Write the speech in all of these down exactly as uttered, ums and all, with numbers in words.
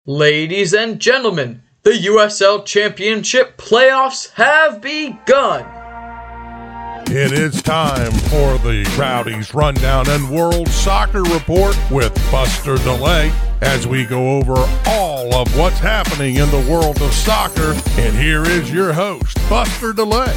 Ladies and gentlemen, the U S L Championship playoffs have begun! It is time for the Rowdies Rundown and World Soccer Report with Buster DeLay as we go over all of what's happening in the world of soccer. And here is your host, Buster DeLay.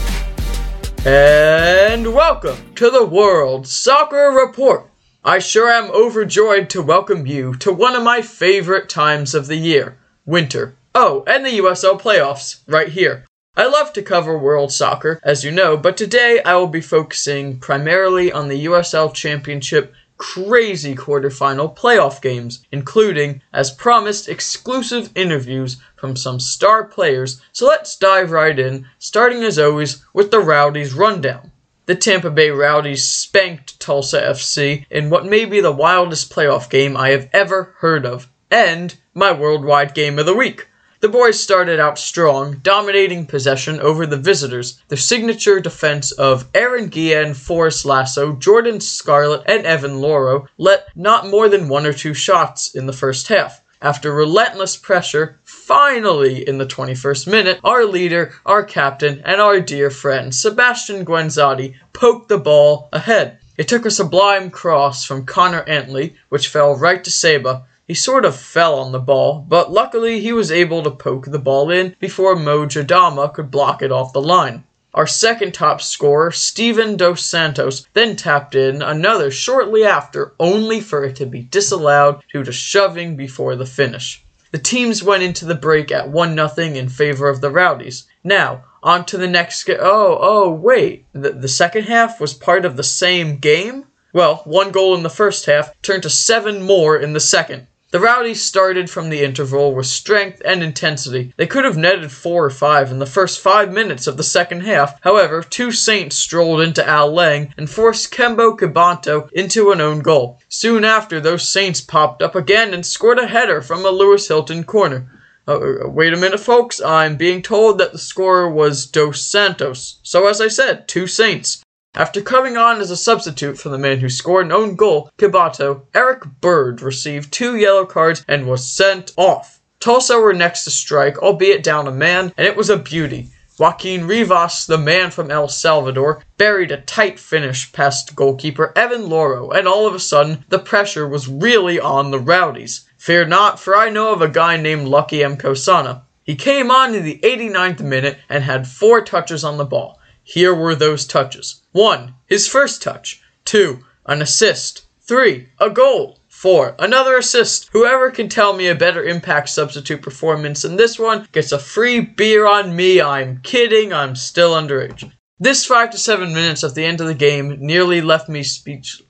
And welcome to the World Soccer Report. I sure am overjoyed to welcome you to one of my favorite times of the year, winter. Oh, and the U S L playoffs, right here. I love to cover world soccer, as you know, but today I will be focusing primarily on the U S L Championship crazy quarterfinal playoff games, including, as promised, exclusive interviews from some star players. So let's dive right in, starting as always with the Rowdies Rundown. The Tampa Bay Rowdies spanked Tulsa F C in what may be the wildest playoff game I have ever heard of, and my worldwide game of the week. The boys started out strong, dominating possession over the visitors. Their signature defense of Aaron Guillen, Forrest Lasso, Jordan Scarlett, and Evan Loro let not more than one or two shots in the first half. After relentless pressure, finally in the twenty-first minute, our leader, our captain, and our dear friend Sebastian Guenzati poked the ball ahead. It took a sublime cross from Connor Antley, which fell right to Seba. He sort of fell on the ball, but luckily he was able to poke the ball in before Mo Jadama could block it off the line. Our second top scorer, Steven Dos Santos, then tapped in another shortly after, only for it to be disallowed due to shoving before the finish. The teams went into the break at one nothing in favor of the Rowdies. Now, on to the next game. Oh, oh, wait. The, the second half was part of the same game? Well, one goal in the first half turned to seven more in the second. The Rowdies started from the interval with strength and intensity. They could have netted four or five in the first five minutes of the second half. However, two Saints strolled into Al Lang and forced Kembo Kibanto into an own goal. Soon after, those Saints popped up again and scored a header from a Lewis Hilton corner. Uh, wait a minute, folks. I'm being told that the scorer was Dos Santos. So as I said, two Saints. After coming on as a substitute for the man who scored an own goal, Kibato, Eric Bird received two yellow cards and was sent off. Tulsa were next to strike, albeit down a man, and it was a beauty. Joaquin Rivas, the man from El Salvador, buried a tight finish past goalkeeper Evan Loro, and all of a sudden, the pressure was really on the Rowdies. Fear not, for I know of a guy named Lucky M. Kosana. He came on in the eighty-ninth minute and had four touches on the ball. Here were those touches. One, his first touch. Two, an assist. Three, a goal. Four, another assist. Whoever can tell me a better impact substitute performance than this one gets a free beer on me. I'm kidding, I'm still underage. This five to seven minutes at the end of the game nearly left me speechless.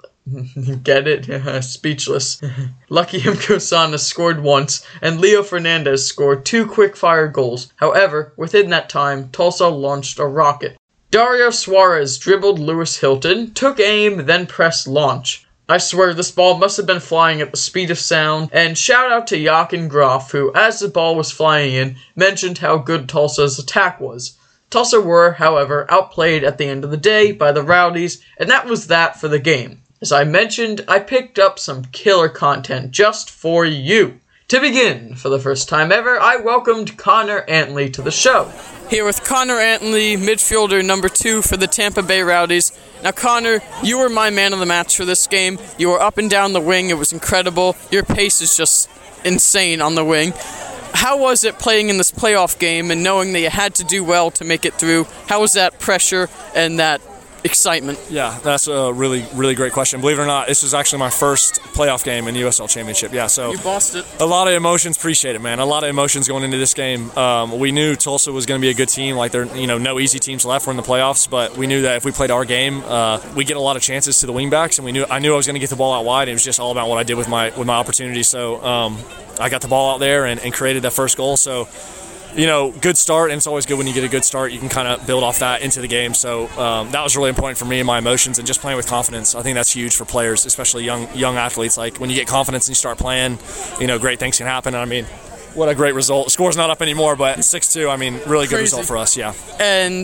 Get it? Speechless. Lucky M. Kosana scored once, and Leo Fernandez scored two quick-fire goals. However, within that time, Tulsa launched a rocket. Dario Suarez dribbled Lewis Hilton, took aim, then pressed launch. I swear this ball must have been flying at the speed of sound, and shout out to Joachim Graf, who, as the ball was flying in, mentioned how good Tulsa's attack was. Tulsa were, however, outplayed at the end of the day by the Rowdies, and that was that for the game. As I mentioned, I picked up some killer content just for you. To begin, for the first time ever, I welcomed Connor Antley to the show. Here with Connor Antley, midfielder number two for the Tampa Bay Rowdies. Now, Connor, you were my man of the match for this game. You were up and down the wing. It was incredible. Your pace is just insane on the wing. How was it playing in this playoff game and knowing that you had to do well to make it through? How was that pressure and that excitement? Yeah, that's a really, really great question. Believe it or not, this was actually my first playoff game in the U S L Championship. Yeah, so you bossed it. A lot of emotions. Appreciate it, man. A lot of emotions going into this game. Um, we knew Tulsa was going to be a good team. Like, there, you know, no easy teams left. We're in the playoffs, but we knew that if we played our game, uh, we get a lot of chances to the wingbacks, and we knew I knew I was going to get the ball out wide. It was just all about what I did with my with my opportunity. So um, I got the ball out there and, and created that first goal. So. You know, good start, and it's always good when you get a good start. You can kind of build off that into the game. So um, that was really important for me and my emotions, and just playing with confidence. I think that's huge for players, especially young young athletes. Like, when you get confidence and you start playing, you know, great things can happen. I mean, what a great result. Score's not up anymore, but six two, I mean, really good Crazy. result for us, yeah. And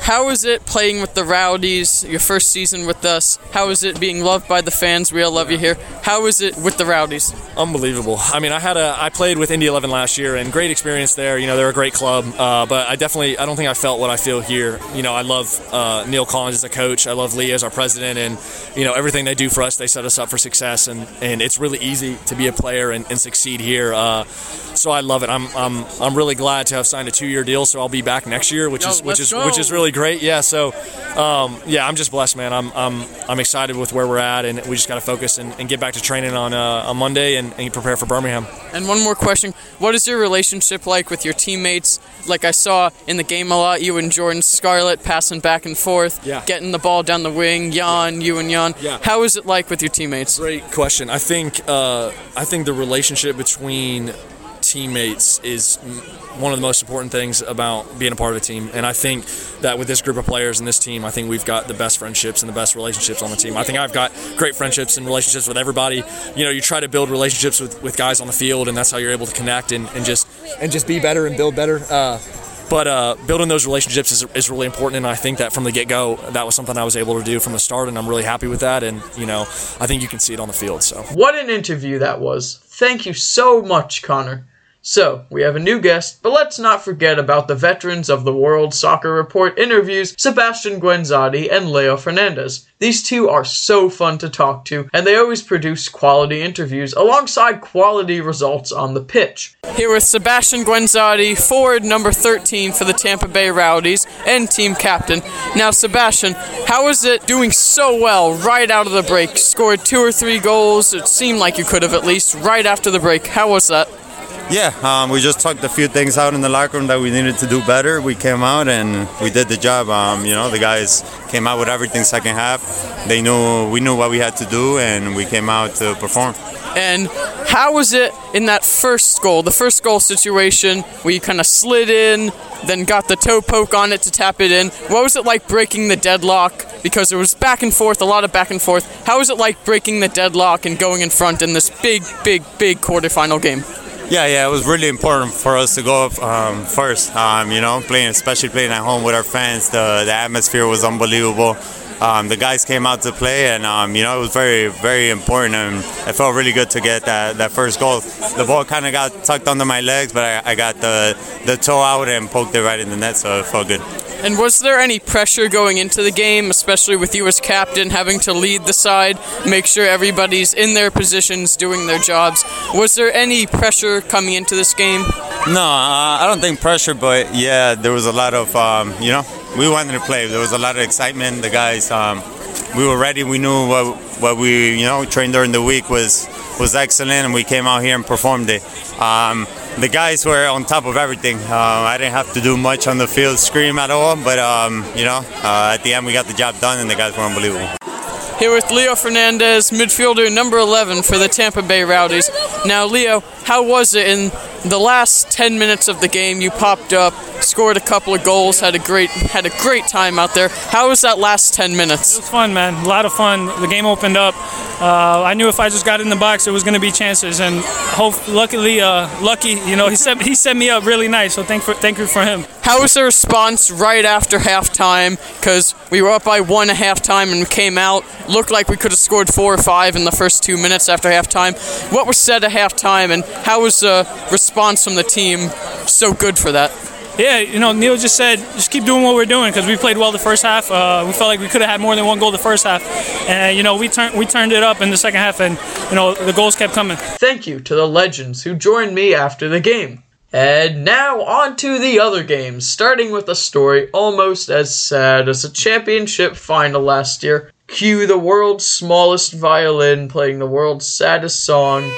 how is it playing with the Rowdies, your first season with us? How is it being loved by the fans? We all love you here. How is it with the Rowdies? Unbelievable. I mean, I had a I played with Indy eleven last year, and great experience there. You know, they're a great club, uh, but I definitely I don't think I felt what I feel here. You know, I love uh, Neil Collins as a coach. I love Lee as our president, and you know everything they do for us. They set us up for success, and, and it's really easy to be a player and, and succeed here. Uh, so I love it. I'm I'm I'm really glad to have signed a two-year deal. So I'll be back next year, which Yo, is which is go. which is really great. Yeah. So um, yeah, I'm just blessed, man. I'm I'm I'm excited with where we're at, and we just got to focus and, and get back to training on uh, on Monday and, and prepare for Birmingham. And one more question. What is your relationship like with your teammates? Like I saw in the game a lot, you and Jordan Scarlett passing back and forth, yeah. getting the ball down the wing, Jan, you and Jan. Yeah. How is it like with your teammates? Great question. I think uh, I think the relationship between teammates is one of the most important things about being a part of a team, and I think that with this group of players and this team, I think we've got the best friendships and the best relationships on the team. I think I've got great friendships and relationships with everybody. You know, you try to build relationships with, with guys on the field, and that's how you're able to connect and, and just and just be better and build better. Uh, But uh, building those relationships is, is really important, and I think that from the get-go, that was something I was able to do from the start, and I'm really happy with that, and, you know, I think you can see it on the field. So What an interview that was. Thank you so much, Connor. So, we have a new guest, but let's not forget about the veterans of the World Soccer Report interviews, Sebastian Guenzati and Leo Fernandez. These two are so fun to talk to, and they always produce quality interviews alongside quality results on the pitch. Here with Sebastian Guenzati, forward number thirteen for the Tampa Bay Rowdies, and team captain. Now, Sebastian, how is it doing so well right out of the break? Scored two or three goals, it seemed like you could have at least, right after the break. How was that? Yeah, um, we just talked a few things out in the locker room that we needed to do better. We came out and we did the job. Um, you know, the guys came out with everything second half. They knew we knew what we had to do, and we came out to perform. And how was it in that first goal, the first goal situation where you kind of slid in, then got the toe poke on it to tap it in? What was it like breaking the deadlock? Because it was back and forth, a lot of back and forth. How was it like breaking the deadlock and going in front in this big, big, big quarterfinal game? Yeah, yeah, it was really important for us to go up um, first. Um, you know, playing, especially playing at home with our fans. The the atmosphere was unbelievable. Um, the guys came out to play, and um, you know, it was very, very important, and it felt really good to get that, that first goal. The ball kind of got tucked under my legs, but I, I got the the toe out and poked it right in the net, so it felt good. And was there any pressure going into the game, especially with you as captain, having to lead the side, make sure everybody's in their positions, doing their jobs? Was there any pressure coming into this game? No, uh, I don't think pressure, but yeah, there was a lot of, um, you know, we wanted to play. There was a lot of excitement. The guys, um, we were ready. We knew what what we, you know, trained during the week was was excellent, and we came out here and performed it. Um, the guys were on top of everything. Uh, I didn't have to do much on the field, scream at all, but um, you know, uh, at the end we got the job done, and the guys were unbelievable. Here with Leo Fernandez, midfielder number eleven for the Tampa Bay Rowdies. Now, Leo, how was it in the last ten minutes of the game? You popped up, scored a couple of goals, had a great had a great time out there. How was that last ten minutes? It was fun, man. A lot of fun. The game opened up. Uh, I knew if I just got in the box, there was going to be chances, and hope, luckily, uh, lucky, you know, he set he set me up really nice. So thank for thank you for him. How was the response right after halftime? Because we were up by one at halftime and came out. Looked like we could have scored four or five in the first two minutes after halftime. What was said at halftime, and how was the response from the team so good for that? Yeah, you know, Neil just said, just keep doing what we're doing, because we played well the first half. Uh, we felt like we could have had more than one goal the first half, and you know, we turned we turned it up in the second half, and you know, the goals kept coming. Thank you to the legends who joined me after the game. And now on to the other games, starting with a story almost as sad as a championship final last year. Cue the world's smallest violin playing the world's saddest song.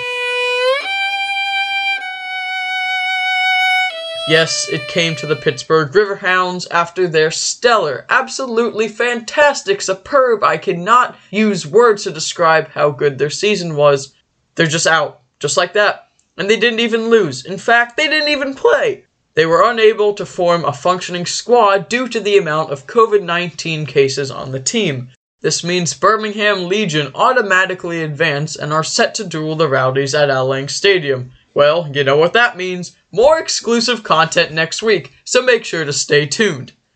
Yes, it came to the Pittsburgh Riverhounds after their stellar, absolutely fantastic, superb, I cannot use words to describe how good their season was. They're just out, just like that. And they didn't even lose. In fact, they didn't even play. They were unable to form a functioning squad due to the amount of COVID nineteen cases on the team. This means Birmingham Legion automatically advance and are set to duel the Rowdies at Al Lang Stadium. Well, you know what that means. More exclusive content next week, so make sure to stay tuned.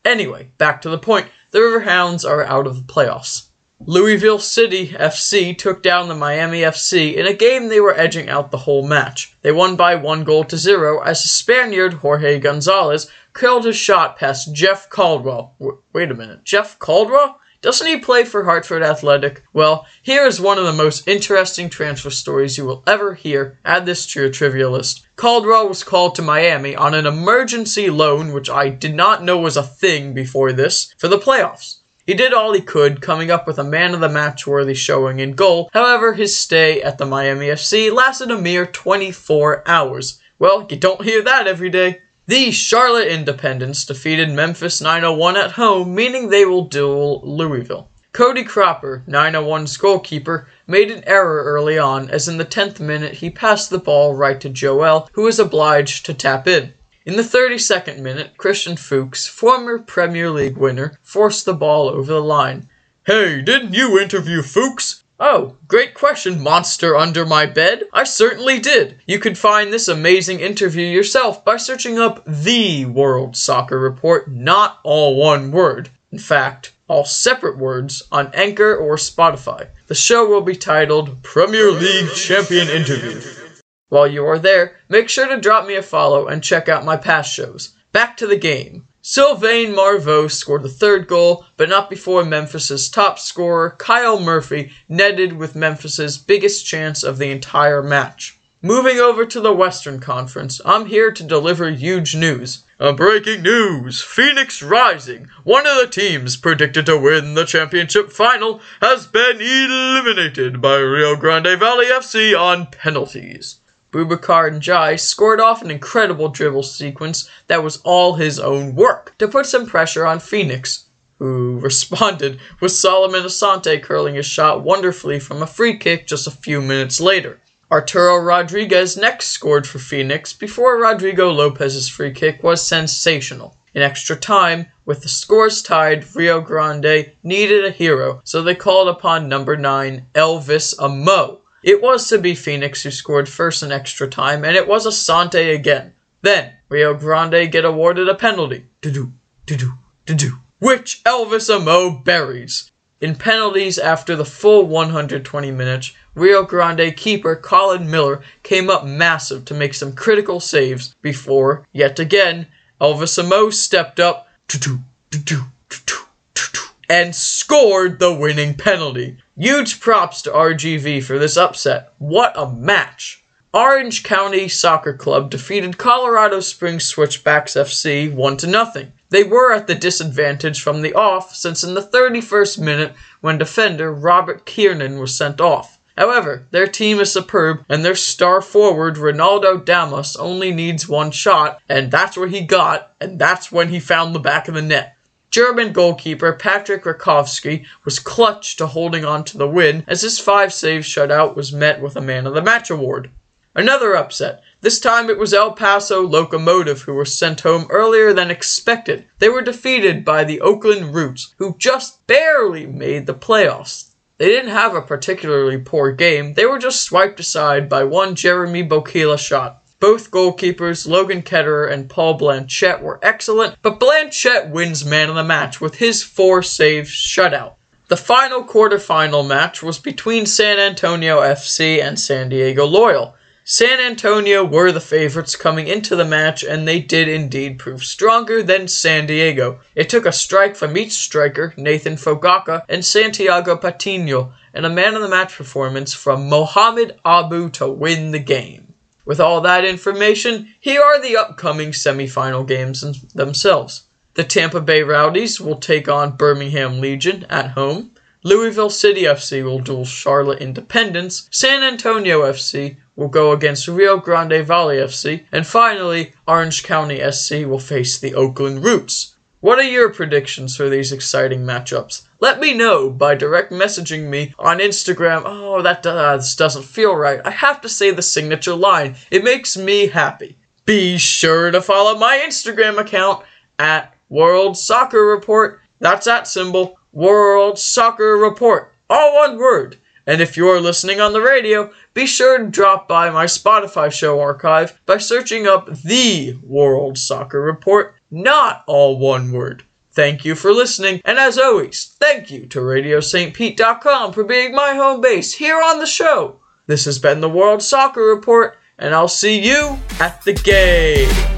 Anyway, back to the point. The Riverhounds are out of the playoffs. Louisville City F C took down the Miami F C in a game they were edging out the whole match. They won by one goal to zero as the Spaniard Jorge Gonzalez curled his shot past Jeff Caldwell. W- wait a minute, Jeff Caldwell? Doesn't he play for Hartford Athletic? Well, here is one of the most interesting transfer stories you will ever hear. Add this to your trivia list. Caldwell was called to Miami on an emergency loan, which I did not know was a thing before this, for the playoffs. He did all he could, coming up with a man-of-the-match worthy showing in goal. However, his stay at the Miami F C lasted a mere twenty-four hours. Well, you don't hear that every day. The Charlotte Independents defeated Memphis nine oh one at home, meaning they will duel Louisville. Cody Cropper, nine oh one's goalkeeper, made an error early on, as in the tenth minute he passed the ball right to Joel, who was obliged to tap in. In the thirty-second minute, Christian Fuchs, former Premier League winner, forced the ball over the line. "Hey, didn't you interview Fuchs?" "Oh, great question, monster under my bed. I certainly did. You could find this amazing interview yourself by searching up The World Soccer Report, not all one word. In fact, all separate words, on Anchor or Spotify. The show will be titled Premier League Champion Interview. While you are there, make sure to drop me a follow and check out my past shows. Back to the game. Sylvain Marveaux scored the third goal, but not before Memphis's top scorer, Kyle Murphy, netted with Memphis's biggest chance of the entire match. Moving over to the Western Conference, I'm here to deliver huge news. A breaking news! Phoenix Rising, one of the teams predicted to win the championship final, has been eliminated by Rio Grande Valley F C on penalties. Boubacar Ndiaye scored off an incredible dribble sequence that was all his own work to put some pressure on Phoenix, who responded with Solomon Asante curling his shot wonderfully from a free kick just a few minutes later. Arturo Rodriguez next scored for Phoenix before Rodrigo Lopez's free kick was sensational. In extra time, with the scores tied, Rio Grande needed a hero, so they called upon number nine, Elvis Amo. It was to be Phoenix who scored first in extra time, and it was Asante again. Then, Rio Grande get awarded a penalty. Do-do, do-do, do-do. Which Elvis Amo buries. In penalties after the full one hundred twenty minutes, Rio Grande keeper Colin Miller came up massive to make some critical saves before, yet again, Elvis Amo stepped up do-do, do-do, do-do, do-do, and scored the winning penalty. Huge props to R G V for this upset. What a match! Orange County Soccer Club defeated Colorado Springs Switchbacks F C one to nothing. They were at the disadvantage from the off, since in the thirty-first minute, when defender Robert Kiernan was sent off. However, their team is superb, and their star forward Ronaldo Damas only needs one shot, and that's what he got, and that's when he found the back of the net. German goalkeeper Patrick Rakowski was clutch to holding on to the win, as his five-save shutout was met with a man-of-the-match award. Another upset. This time it was El Paso Locomotive who were sent home earlier than expected. They were defeated by the Oakland Roots, who just barely made the playoffs. They didn't have a particularly poor game, they were just swiped aside by one Jeremy Bokila shot. Both goalkeepers, Logan Ketterer and Paul Blanchette, were excellent, but Blanchette wins man of the match with his four-save shutout. The final quarterfinal match was between San Antonio F C and San Diego Loyal. San Antonio were the favorites coming into the match, and they did indeed prove stronger than San Diego. It took a strike from each striker, Nathan Fogaka and Santiago Patino, and a man-of-the-match performance from Mohamed Abu to win the game. With all that information, here are the upcoming semifinal games themselves. The Tampa Bay Rowdies will take on Birmingham Legion at home. Louisville City F C will duel Charlotte Independents. San Antonio F C will go against Rio Grande Valley F C. And finally, Orange County S C will face the Oakland Roots. What are your predictions for these exciting matchups? Let me know by direct messaging me on Instagram. Oh, that uh, this doesn't feel right. I have to say the signature line. It makes me happy. Be sure to follow my Instagram account at World Soccer Report. That's that symbol, World Soccer Report. All one word. And if you're listening on the radio, be sure to drop by my Spotify show archive by searching up The World Soccer Report, not all one word. Thank you for listening, and as always, thank you to Radio Saint Pete dot com for being my home base here on the show. This has been the World Soccer Report, and I'll see you at the game.